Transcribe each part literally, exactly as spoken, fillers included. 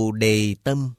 Bồ Đề Tâm.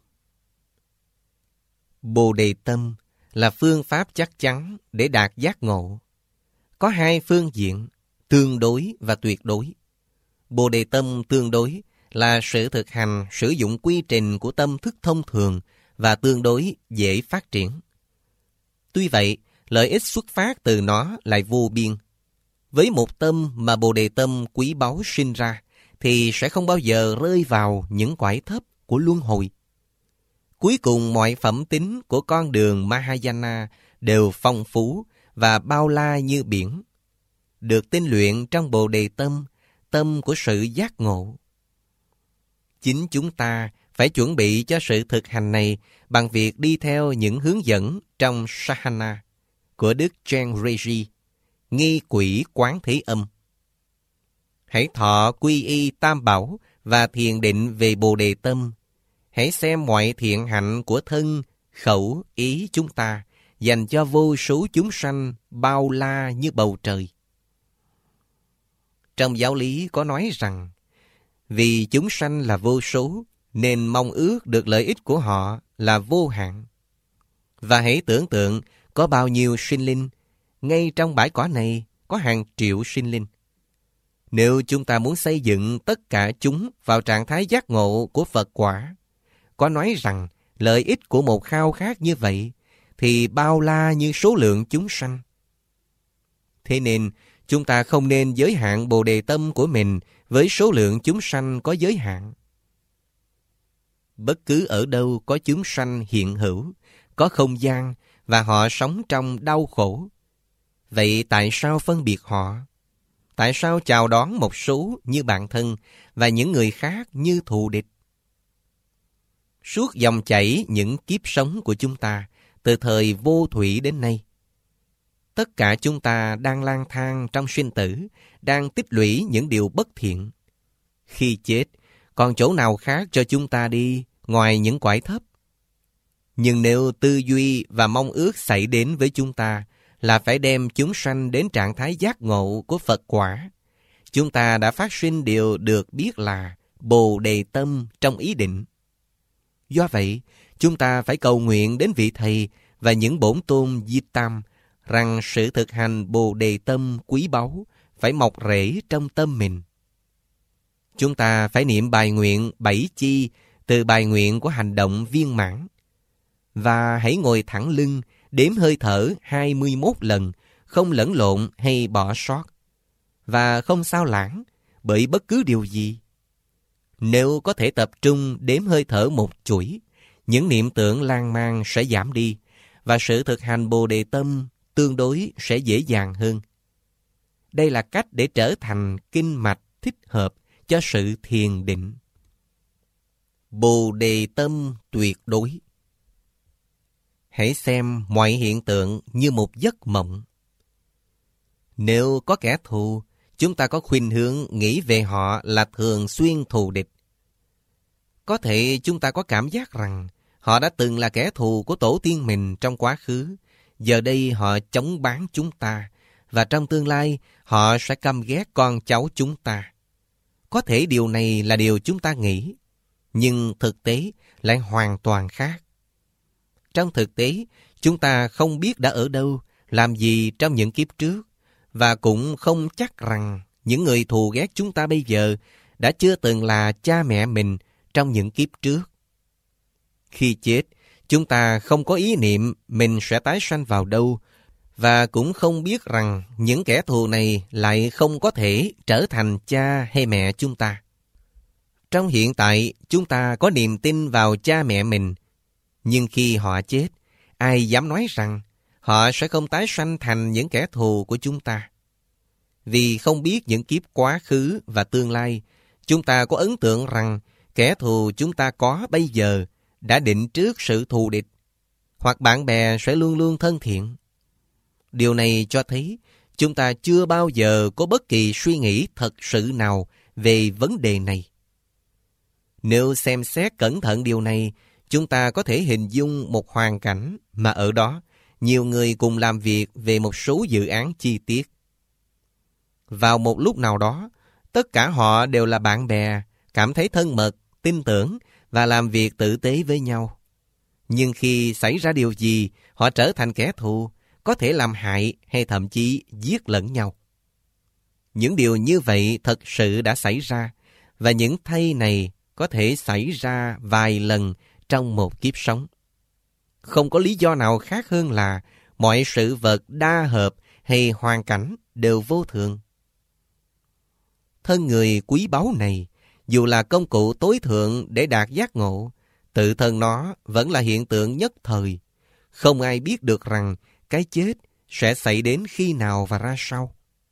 Bồ Đề Tâm là phương pháp chắc chắn để đạt giác ngộ. Có hai phương diện, tương đối và tuyệt đối. Bồ Đề Tâm tương đối là sự thực hành sử dụng quy trình của tâm thức thông thường và tương đối dễ phát triển. Tuy vậy, lợi ích xuất phát từ nó lại vô biên. Với một tâm mà Bồ Đề Tâm quý báu sinh ra, thì sẽ không bao giờ rơi vào những cõi thấp của luân hồi. Cuối cùng mọi phẩm tính của con đường Mahayana đều phong phú và bao la như biển, được tinh luyện trong Bồ Đề Tâm, tâm của sự giác ngộ. Chính chúng ta phải chuẩn bị cho sự thực hành này bằng việc đi theo những hướng dẫn trong Sahana của Đức Chen Reggie, nghi quỷ quán thế âm. Hãy thọ quy y tam bảo và thiền định về Bồ Đề Tâm. Hãy xem mọi thiện hạnh của thân, khẩu, ý chúng ta dành cho vô số chúng sanh bao la như bầu trời. Trong giáo lý có nói rằng, vì chúng sanh là vô số, nên mong ước được lợi ích của họ là vô hạn. Và hãy tưởng tượng có bao nhiêu sinh linh, ngay trong bãi cỏ này có hàng triệu sinh linh. Nếu chúng ta muốn xây dựng tất cả chúng vào trạng thái giác ngộ của Phật quả, có nói rằng lợi ích của một khao khát như vậy thì bao la như số lượng chúng sanh. Thế nên, chúng ta không nên giới hạn Bồ Đề Tâm của mình với số lượng chúng sanh có giới hạn. Bất cứ ở đâu có chúng sanh hiện hữu, có không gian và họ sống trong đau khổ. Vậy tại sao phân biệt họ? Tại sao chào đón một số như bạn thân và những người khác như thù địch? Suốt dòng chảy những kiếp sống của chúng ta, từ thời vô thủy đến nay, tất cả chúng ta đang lang thang trong sinh tử, đang tích lũy những điều bất thiện. Khi chết, còn chỗ nào khác cho chúng ta đi ngoài những cõi thấp? Nhưng nếu tư duy và mong ước xảy đến với chúng ta là phải đem chúng sanh đến trạng thái giác ngộ của Phật quả, chúng ta đã phát sinh điều được biết là Bồ Đề Tâm trong ý định. Do vậy, chúng ta phải cầu nguyện đến vị Thầy và những bổn tôn Di Tam rằng sự thực hành Bồ Đề Tâm quý báu phải mọc rễ trong tâm mình. Chúng ta phải niệm bài nguyện bảy chi từ bài nguyện của hành động viên mãn. Và hãy ngồi thẳng lưng, đếm hơi thở hai mươi mốt lần, không lẫn lộn hay bỏ sót. Và không sao lãng bởi bất cứ điều gì. Nếu có thể tập trung đếm hơi thở một chuỗi, những niệm tưởng lan man sẽ giảm đi, và sự thực hành Bồ Đề Tâm tương đối sẽ dễ dàng hơn. Đây là cách để trở thành kinh mạch thích hợp cho sự thiền định. Bồ Đề Tâm tuyệt đối. Hãy xem mọi hiện tượng như một giấc mộng. Nếu có kẻ thù, chúng ta có khuynh hướng nghĩ về họ là thường xuyên thù địch. Có thể chúng ta có cảm giác rằng họ đã từng là kẻ thù của tổ tiên mình trong quá khứ, giờ đây họ chống bán chúng ta, và trong tương lai họ sẽ căm ghét con cháu chúng ta. Có thể điều này là điều chúng ta nghĩ, nhưng thực tế lại hoàn toàn khác. Trong thực tế, chúng ta không biết đã ở đâu, làm gì trong những kiếp trước, và cũng không chắc rằng những người thù ghét chúng ta bây giờ đã chưa từng là cha mẹ mình trong những kiếp trước. Khi chết, chúng ta không có ý niệm mình sẽ tái sanh vào đâu, và cũng không biết rằng những kẻ thù này lại không có thể trở thành cha hay mẹ chúng ta. Trong hiện tại, chúng ta có niềm tin vào cha mẹ mình, nhưng khi họ chết, ai dám nói rằng họ sẽ không tái sanh thành những kẻ thù của chúng ta? Vì không biết những kiếp quá khứ và tương lai, chúng ta có ấn tượng rằng kẻ thù chúng ta có bây giờ đã định trước sự thù địch, hoặc bạn bè sẽ luôn luôn thân thiện. Điều này cho thấy chúng ta chưa bao giờ có bất kỳ suy nghĩ thật sự nào về vấn đề này. Nếu xem xét cẩn thận điều này, chúng ta có thể hình dung một hoàn cảnh mà ở đó nhiều người cùng làm việc về một số dự án chi tiết. Vào một lúc nào đó, tất cả họ đều là bạn bè, cảm thấy thân mật, tin tưởng và làm việc tử tế với nhau. Nhưng khi xảy ra điều gì, họ trở thành kẻ thù, có thể làm hại hay thậm chí giết lẫn nhau. Những điều như vậy thật sự đã xảy ra, và những thay này có thể xảy ra vài lần trong một kiếp sống. Không có lý do nào khác hơn là mọi sự vật đa hợp hay hoàn cảnh đều vô thường. Thân người quý báu này, dù là công cụ tối thượng để đạt giác ngộ, tự thân nó vẫn là hiện tượng nhất thời. Không ai biết được rằng cái chết sẽ xảy đến khi nào và ra sao.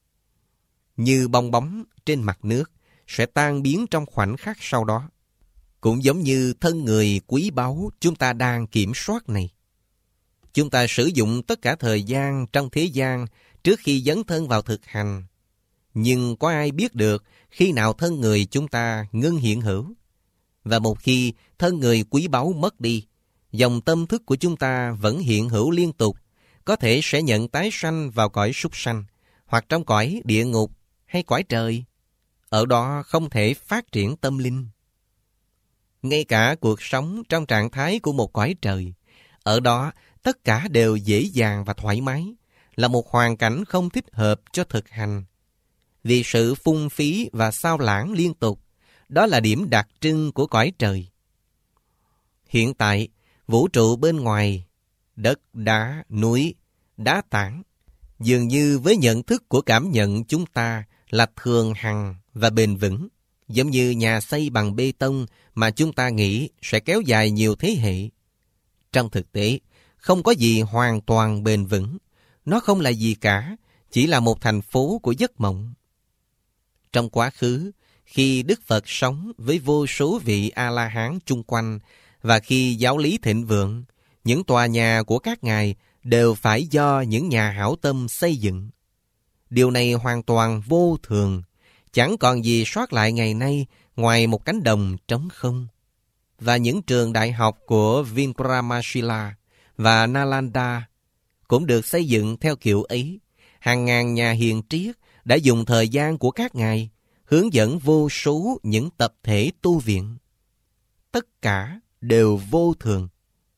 Như bong bóng trên mặt nước sẽ tan biến trong khoảnh khắc sau đó. Cũng giống như thân người quý báu chúng ta đang kiểm soát này. Chúng ta sử dụng tất cả thời gian trong thế gian trước khi dấn thân vào thực hành. Nhưng có ai biết được khi nào thân người chúng ta ngưng hiện hữu? Và một khi thân người quý báu mất đi, dòng tâm thức của chúng ta vẫn hiện hữu liên tục, có thể sẽ nhận tái sanh vào cõi súc sanh, hoặc trong cõi địa ngục hay cõi trời. Ở đó không thể phát triển tâm linh. Ngay cả cuộc sống trong trạng thái của một cõi trời, ở đó tất cả đều dễ dàng và thoải mái, là một hoàn cảnh không thích hợp cho thực hành. Vì sự phung phí và xao lãng liên tục, đó là điểm đặc trưng của cõi trời. Hiện tại, vũ trụ bên ngoài, đất, đá, núi, đá tảng, dường như với nhận thức của cảm nhận chúng ta là thường hằng và bền vững, giống như nhà xây bằng bê tông mà chúng ta nghĩ sẽ kéo dài nhiều thế hệ. Trong thực tế, không có gì hoàn toàn bền vững. Nó không là gì cả, chỉ là một thành phố của giấc mộng. Trong quá khứ, khi Đức Phật sống với vô số vị A-la-hán chung quanh, và khi giáo lý thịnh vượng, những tòa nhà của các ngài đều phải do những nhà hảo tâm xây dựng. Điều này hoàn toàn vô thường, chẳng còn gì sót lại ngày nay ngoài một cánh đồng trống không. Và những trường đại học của Vikramasila và Nalanda cũng được xây dựng theo kiểu ấy. Hàng ngàn nhà hiền triết đã dùng thời gian của các ngài hướng dẫn vô số những tập thể tu viện. Tất cả đều vô thường.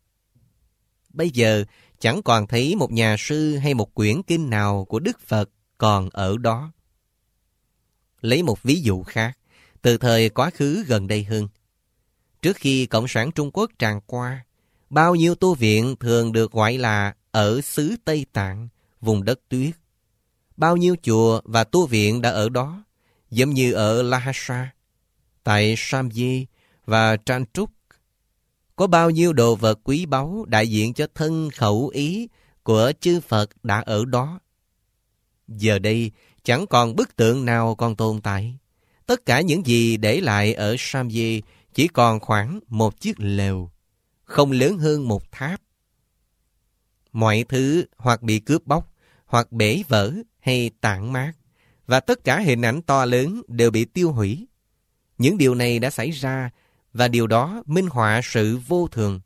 Bây giờ chẳng còn thấy một nhà sư hay một quyển kinh nào của Đức Phật còn ở đó. Lấy một ví dụ khác, từ thời quá khứ gần đây hơn. Trước khi Cộng sản Trung Quốc tràn qua, bao nhiêu tu viện thường được gọi là ở xứ Tây Tạng, vùng đất tuyết. Bao nhiêu chùa và tu viện đã ở đó, giống như ở Lhasa, tại Samye và Chantruk. Có bao nhiêu đồ vật quý báu đại diện cho thân khẩu ý của chư Phật đã ở đó. Giờ đây chẳng còn bức tượng nào còn tồn tại. Tất cả những gì để lại ở Samye chỉ còn khoảng một chiếc lều, không lớn hơn một tháp. Mọi thứ hoặc bị cướp bóc, hoặc bể vỡ hay tản mát, và tất cả hình ảnh to lớn đều bị tiêu hủy. Những điều này đã xảy ra, và điều đó minh họa sự vô thường.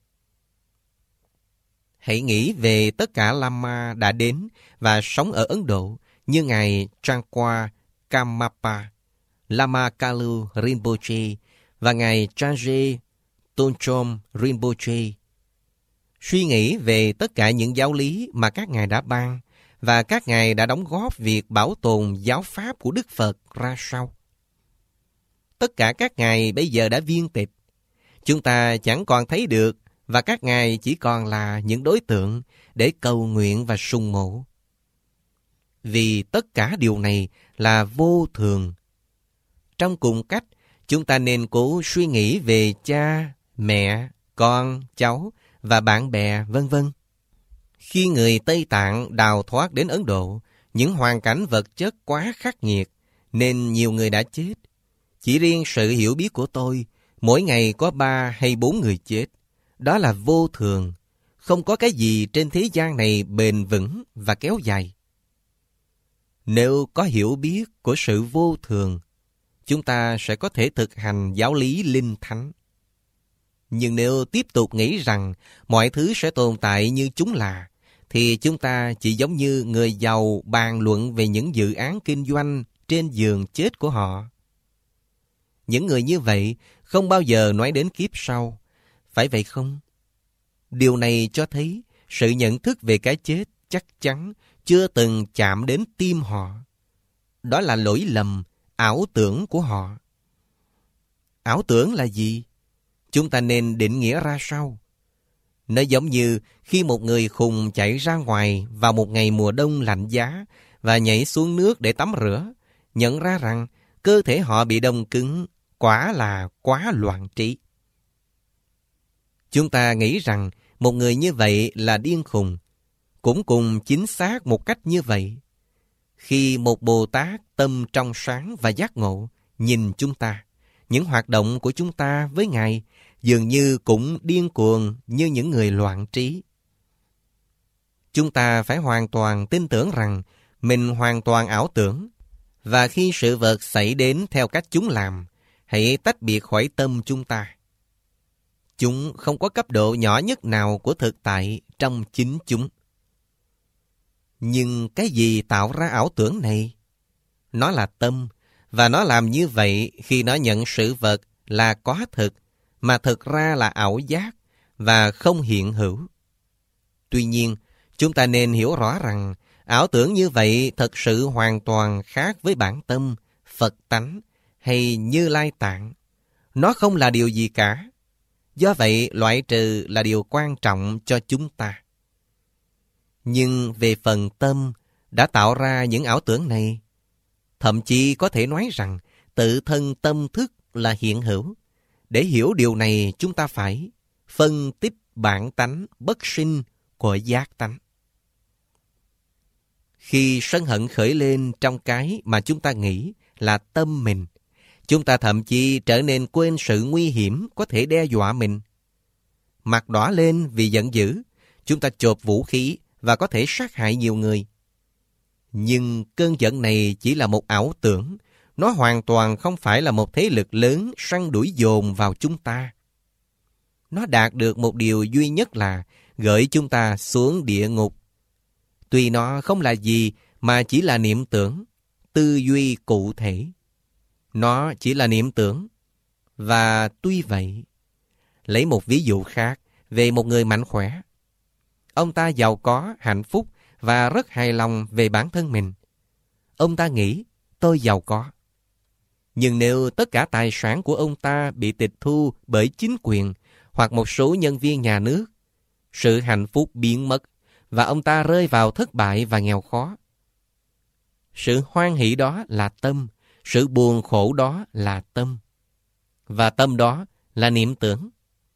Hãy nghĩ về tất cả Lama đã đến và sống ở Ấn Độ, như Ngài Trangpa Karmapa, Lama Kalu Rinpoche và Ngài Change Tonchom Rinpoche. Suy nghĩ về tất cả những giáo lý mà các ngài đã ban, và các ngài đã đóng góp việc bảo tồn giáo pháp của Đức Phật ra sao. Tất cả các ngài bây giờ đã viên tịch. Chúng ta chẳng còn thấy được, và các ngài chỉ còn là những đối tượng để cầu nguyện và sùng mộ. Vì tất cả điều này là vô thường. Trong cùng cách, chúng ta nên cố suy nghĩ về cha, mẹ, con, cháu và bạn bè, vân vân. Khi người Tây Tạng đào thoát đến Ấn Độ, những hoàn cảnh vật chất quá khắc nghiệt, nên nhiều người đã chết. Chỉ riêng sự hiểu biết của tôi, mỗi ngày có ba hay bốn người chết. Đó là vô thường. Không có cái gì trên thế gian này bền vững và kéo dài. Nếu có hiểu biết của sự vô thường, chúng ta sẽ có thể thực hành giáo lý linh thánh. Nhưng nếu tiếp tục nghĩ rằng mọi thứ sẽ tồn tại như chúng là, thì chúng ta chỉ giống như người giàu bàn luận về những dự án kinh doanh trên giường chết của họ. những người như vậy không bao giờ nói đến kiếp sau. Phải vậy không? Điều này cho thấy sự nhận thức về cái chết chắc chắn chưa từng chạm đến tim họ. Đó là lỗi lầm, ảo tưởng của họ. Ảo tưởng là gì? Chúng ta nên định nghĩa ra sao? Nó giống như khi một người khùng chạy ra ngoài vào một ngày mùa đông lạnh giá và nhảy xuống nước để tắm rửa, nhận ra rằng cơ thể họ bị đông cứng, quả là quá loạn trí. Chúng ta nghĩ rằng một người như vậy là điên khùng, cũng cùng chính xác một cách như vậy. Khi một Bồ Tát tâm trong sáng và giác ngộ nhìn chúng ta, những hoạt động của chúng ta với Ngài dường như cũng điên cuồng như những người loạn trí. Chúng ta phải hoàn toàn tin tưởng rằng mình hoàn toàn ảo tưởng, và khi sự vật xảy đến theo cách chúng làm, hãy tách biệt khỏi tâm chúng ta. Chúng không có cấp độ nhỏ nhất nào của thực tại trong chính chúng. Nhưng cái gì tạo ra ảo tưởng này? Nó là tâm, và nó làm như vậy khi nó nhận sự vật là có thực, mà thực ra là ảo giác và không hiện hữu. Tuy nhiên, chúng ta nên hiểu rõ rằng ảo tưởng như vậy thật sự hoàn toàn khác với bản tâm, Phật tánh hay Như Lai Tạng. Nó không là điều gì cả. Do vậy, loại trừ là điều quan trọng cho chúng ta. Nhưng về phần tâm đã tạo ra những ảo tưởng này, thậm chí có thể nói rằng tự thân tâm thức là hiện hữu. Để hiểu điều này, chúng ta phải phân tích bản tánh bất sinh của giác tánh. Khi sân hận khởi lên trong cái mà chúng ta nghĩ là tâm mình, chúng ta thậm chí trở nên quên sự nguy hiểm có thể đe dọa mình. Mặt đỏ lên vì giận dữ, chúng ta chộp vũ khí và có thể sát hại nhiều người. Nhưng cơn giận này chỉ là một ảo tưởng. Nó hoàn toàn không phải là một thế lực lớn săn đuổi dồn vào chúng ta. Nó đạt được một điều duy nhất là gửi chúng ta xuống địa ngục. Tuy nó không là gì mà chỉ là niệm tưởng, tư duy cụ thể. Nó chỉ là niệm tưởng. Và tuy vậy, lấy một ví dụ khác về một người mạnh khỏe. Ông ta giàu có, hạnh phúc và rất hài lòng về bản thân mình. Ông ta nghĩ, tôi giàu có. Nhưng nếu tất cả tài sản của ông ta bị tịch thu bởi chính quyền hoặc một số nhân viên nhà nước, sự hạnh phúc biến mất và ông ta rơi vào thất bại và nghèo khó. Sự hoan hỷ đó là tâm, sự buồn khổ đó là tâm, và tâm đó là niệm tưởng.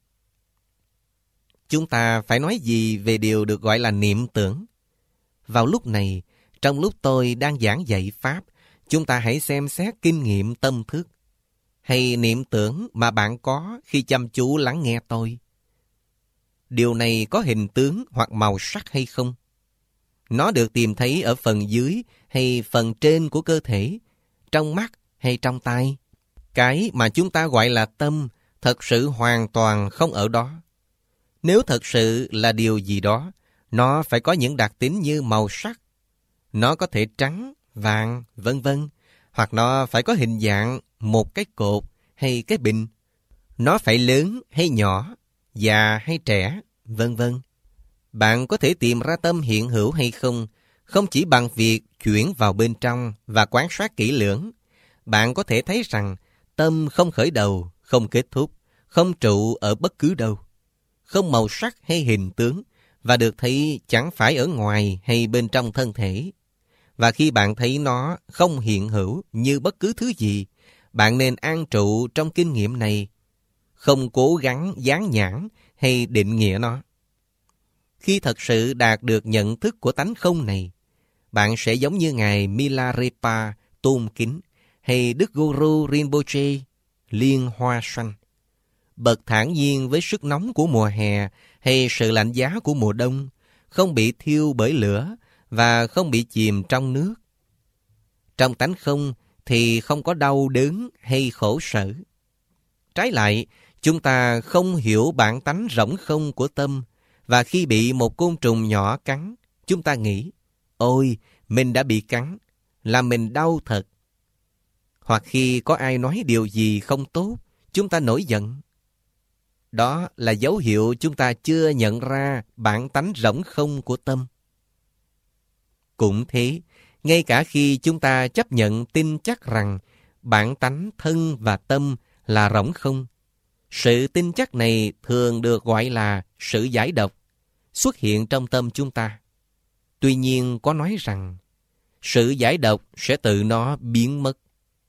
Chúng ta phải nói gì về điều được gọi là niệm tưởng? Vào lúc này, trong lúc tôi đang giảng dạy Pháp, chúng ta hãy xem xét kinh nghiệm tâm thức hay niệm tưởng mà bạn có khi chăm chú lắng nghe tôi. Điều này có hình tướng hoặc màu sắc hay không? Nó được tìm thấy ở phần dưới hay phần trên của cơ thể, trong mắt hay trong tai? Cái mà chúng ta gọi là tâm thật sự hoàn toàn không ở đó. Nếu thật sự là điều gì đó, nó phải có những đặc tính như màu sắc. Nó có thể trắng, vàng, vân vân. Hoặc nó phải có hình dạng một cái cột hay cái bình. Nó phải lớn hay nhỏ, già hay trẻ, vân vân. Bạn có thể tìm ra tâm hiện hữu hay không, không chỉ bằng việc chuyển vào bên trong và quan sát kỹ lưỡng. Bạn có thể thấy rằng tâm không khởi đầu, không kết thúc, không trụ ở bất cứ đâu, không màu sắc hay hình tướng, và được thấy chẳng phải ở ngoài hay bên trong thân thể. Và khi bạn thấy nó không hiện hữu như bất cứ thứ gì, bạn nên an trụ trong kinh nghiệm này, không cố gắng dán nhãn hay định nghĩa nó. Khi thật sự đạt được nhận thức của tánh không này, bạn sẽ giống như Ngài Milarepa tôn kính hay Đức Guru Rinpoche Liên Hoa Xanh, bậc thản nhiên với sức nóng của mùa hè hay sự lạnh giá của mùa đông, không bị thiêu bởi lửa và không bị chìm trong nước. Trong tánh không thì không có đau đớn hay khổ sở. Trái lại, chúng ta không hiểu bản tánh rỗng không của tâm, và khi bị một côn trùng nhỏ cắn, chúng ta nghĩ, ôi, mình đã bị cắn, là mình đau thật. hoặc khi có ai nói điều gì không tốt, chúng ta nổi giận. Đó là dấu hiệu chúng ta chưa nhận ra bản tánh rỗng không của tâm. Cũng thế, ngay cả khi chúng ta chấp nhận tin chắc rằng bản tánh thân và tâm là rỗng không, sự tin chắc này thường được gọi là sự giải độc, xuất hiện trong tâm chúng ta. Tuy nhiên có nói rằng sự giải độc sẽ tự nó biến mất.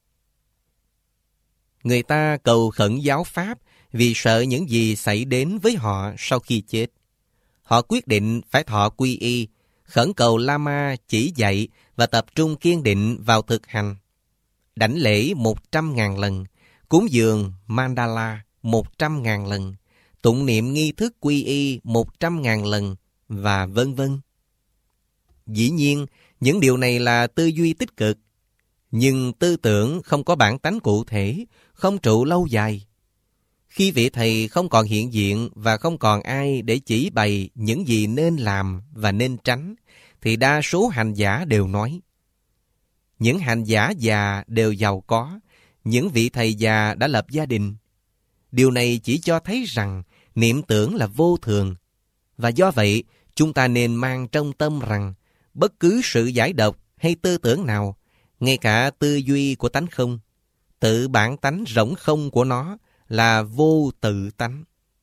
Người ta cầu khẩn giáo pháp vì sợ những gì xảy đến với họ sau khi chết. Họ quyết định phải thọ quy y, khẩn cầu Lama chỉ dạy và tập trung kiên định vào thực hành. Đảnh lễ một trăm ngàn lần, cúng dường mandala một trăm ngàn lần, tụng niệm nghi thức quy y một trăm ngàn lần, và vân vân. Dĩ nhiên, những điều này là tư duy tích cực, nhưng tư tưởng không có bản tánh cụ thể, không trụ lâu dài. Khi vị thầy không còn hiện diện và không còn ai để chỉ bày những gì nên làm và nên tránh, thì đa số hành giả đều nói. Những hành giả già đều giàu có, những vị thầy già đã lập gia đình. Điều này chỉ cho thấy rằng niệm tưởng là vô thường, và do vậy chúng ta nên mang trong tâm rằng bất cứ sự giải độc hay tư tưởng nào, ngay cả tư duy của tánh không, tự bản tánh rỗng không của nó là vô tự tánh.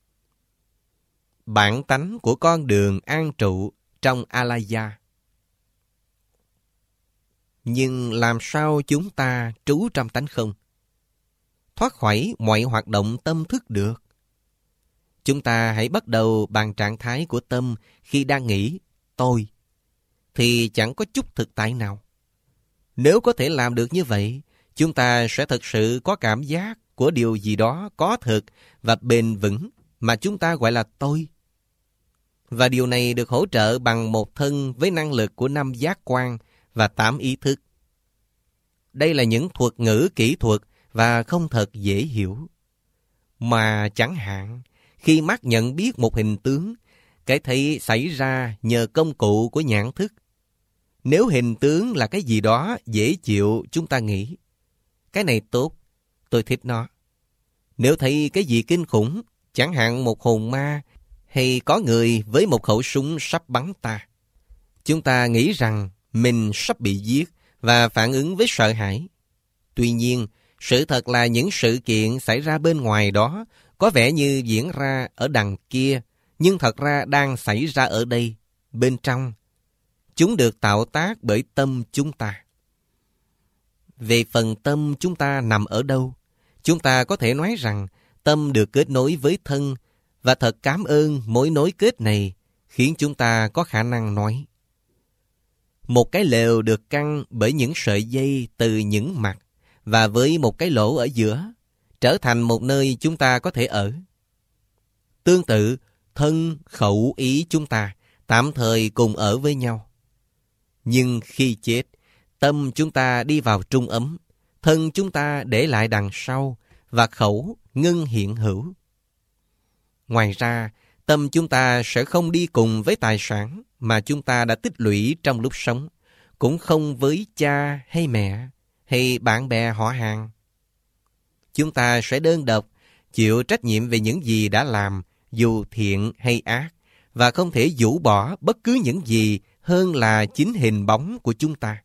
Bản tánh của con đường an trụ trong Alaya. Nhưng làm sao chúng ta trú trong tánh không, thoát khỏi mọi hoạt động tâm thức được? Chúng ta hãy bắt đầu bằng trạng thái của tâm khi đang nghĩ tôi, thì chẳng có chút thực tại nào. Nếu có thể làm được như vậy, chúng ta sẽ thực sự có cảm giác của điều gì đó có thực và bền vững mà chúng ta gọi là tôi. Và điều này được hỗ trợ bằng một thân với năng lực của năm giác quan và tám ý thức. Đây là những thuật ngữ kỹ thuật và không thật dễ hiểu. Mà chẳng hạn, khi mắt nhận biết một hình tướng, cái thấy xảy ra nhờ công cụ của nhãn thức. Nếu hình tướng là cái gì đó dễ chịu, chúng ta nghĩ, cái này tốt, tôi thích nó. Nếu thấy cái gì kinh khủng, chẳng hạn một hồn ma, hay có người với một khẩu súng sắp bắn ta, chúng ta nghĩ rằng mình sắp bị giết và phản ứng với sợ hãi. Tuy nhiên, sự thật là những sự kiện xảy ra bên ngoài đó có vẻ như diễn ra ở đằng kia, nhưng thật ra đang xảy ra ở đây, bên trong. Chúng được tạo tác bởi tâm chúng ta. Về phần tâm chúng ta nằm ở đâu, chúng ta có thể nói rằng tâm được kết nối với thân, và thật cảm ơn mối nối kết này khiến chúng ta có khả năng nói. Một cái lều được căng bởi những sợi dây từ những mặt và với một cái lỗ ở giữa, trở thành một nơi chúng ta có thể ở. Tương tự, thân, khẩu, ý chúng ta tạm thời cùng ở với nhau. Nhưng khi chết, tâm chúng ta đi vào trung ấm, thân chúng ta để lại đằng sau và khẩu ngưng hiện hữu. Ngoài ra, tâm chúng ta sẽ không đi cùng với tài sản mà chúng ta đã tích lũy trong lúc sống, cũng không với cha hay mẹ hay bạn bè họ hàng. Chúng ta sẽ đơn độc, chịu trách nhiệm về những gì đã làm, dù thiện hay ác, và không thể rũ bỏ bất cứ những gì hơn là chính hình bóng của chúng ta.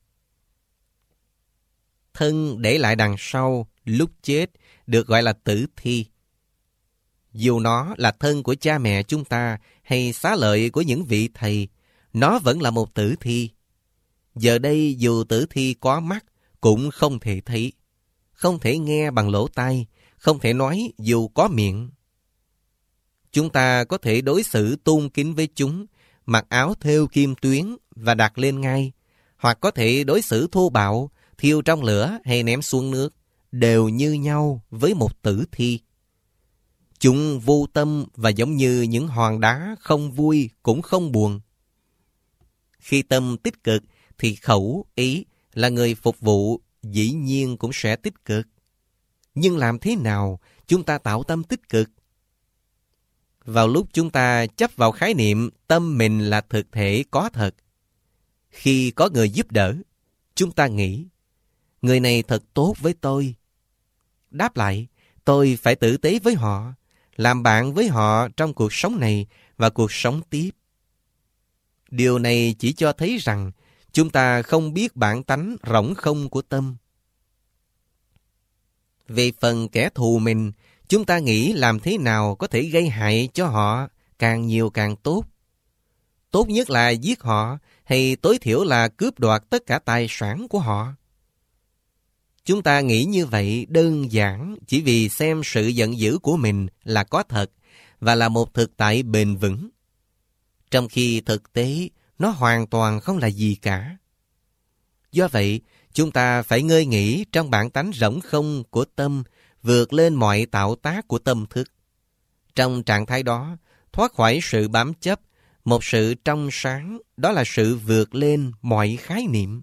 Thân để lại đằng sau lúc chết được gọi là tử thi. Dù nó là thân của cha mẹ chúng ta hay xá lợi của những vị thầy, nó vẫn là một tử thi. Giờ đây dù tử thi có mắt cũng không thể thấy, không thể nghe bằng lỗ tai, không thể nói dù có miệng. Chúng ta có thể đối xử tôn kính với chúng, mặc áo thêu kim tuyến và đặt lên ngai, hoặc có thể đối xử thô bạo, thiêu trong lửa hay ném xuống nước, đều như nhau với một tử thi. Chúng vô tâm và giống như những hòn đá không vui cũng không buồn. Khi tâm tích cực thì khẩu, ý là người phục vụ dĩ nhiên cũng sẽ tích cực. Nhưng làm thế nào chúng ta tạo tâm tích cực? Vào lúc chúng ta chấp vào khái niệm tâm mình là thực thể có thật, khi có người giúp đỡ, chúng ta nghĩ, người này thật tốt với tôi. Đáp lại, tôi phải tử tế với họ, làm bạn với họ trong cuộc sống này và cuộc sống tiếp. Điều này chỉ cho thấy rằng chúng ta không biết bản tánh rỗng không của tâm. Về phần kẻ thù mình, chúng ta nghĩ làm thế nào có thể gây hại cho họ càng nhiều càng tốt. Tốt nhất là giết họ, hay tối thiểu là cướp đoạt tất cả tài sản của họ. Chúng ta nghĩ như vậy đơn giản chỉ vì xem sự giận dữ của mình là có thật và là một thực tại bền vững. Trong khi thực tế, nó hoàn toàn không là gì cả. Do vậy, chúng ta phải ngơi nghỉ trong bản tánh rỗng không của tâm, vượt lên mọi tạo tác của tâm thức. Trong trạng thái đó, thoát khỏi sự bám chấp, một sự trong sáng, đó là sự vượt lên mọi khái niệm.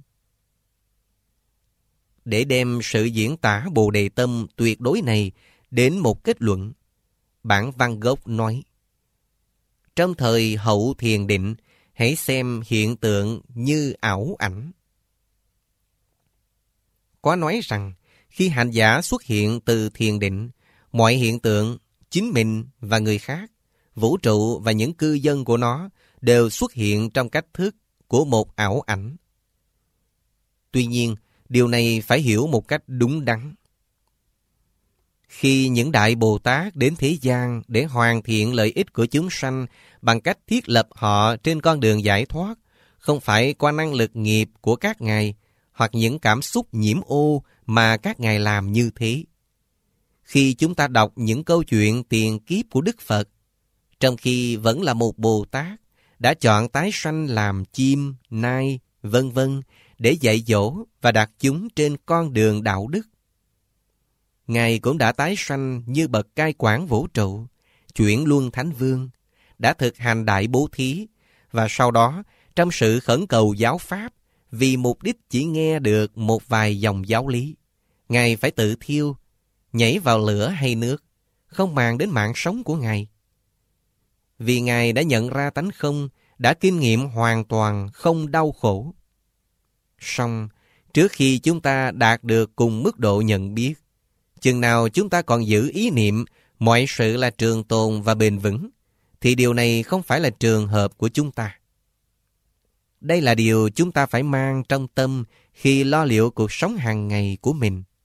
Để đem sự diễn tả Bồ Đề Tâm tuyệt đối này đến một kết luận, bản văn gốc nói: trong thời hậu thiền định, hãy xem hiện tượng như ảo ảnh. Có nói rằng, khi hành giả xuất hiện từ thiền định, mọi hiện tượng, chính mình và người khác, vũ trụ và những cư dân của nó đều xuất hiện trong cách thức của một ảo ảnh. Tuy nhiên, điều này phải hiểu một cách đúng đắn. Khi những Đại Bồ Tát đến thế gian để hoàn thiện lợi ích của chúng sanh bằng cách thiết lập họ trên con đường giải thoát, không phải qua năng lực nghiệp của các ngài hoặc những cảm xúc nhiễm ô mà các ngài làm như thế. Khi chúng ta đọc những câu chuyện tiền kiếp của Đức Phật, trong khi vẫn là một Bồ Tát, đã chọn tái sanh làm chim, nai, vân vân để dạy dỗ và đặt chúng trên con đường đạo đức. Ngài cũng đã tái sanh như bậc cai quản vũ trụ, chuyển luân thánh vương, đã thực hành đại bố thí, và sau đó, trong sự khẩn cầu giáo pháp, vì mục đích chỉ nghe được một vài dòng giáo lý, Ngài phải tự thiêu, nhảy vào lửa hay nước, không màng đến mạng sống của Ngài. Vì Ngài đã nhận ra tánh không, đã kinh nghiệm hoàn toàn không đau khổ. Song, trước khi chúng ta đạt được cùng mức độ nhận biết, chừng nào chúng ta còn giữ ý niệm mọi sự là trường tồn và bền vững, thì điều này không phải là trường hợp của chúng ta. Đây là điều chúng ta phải mang trong tâm khi lo liệu cuộc sống hàng ngày của mình.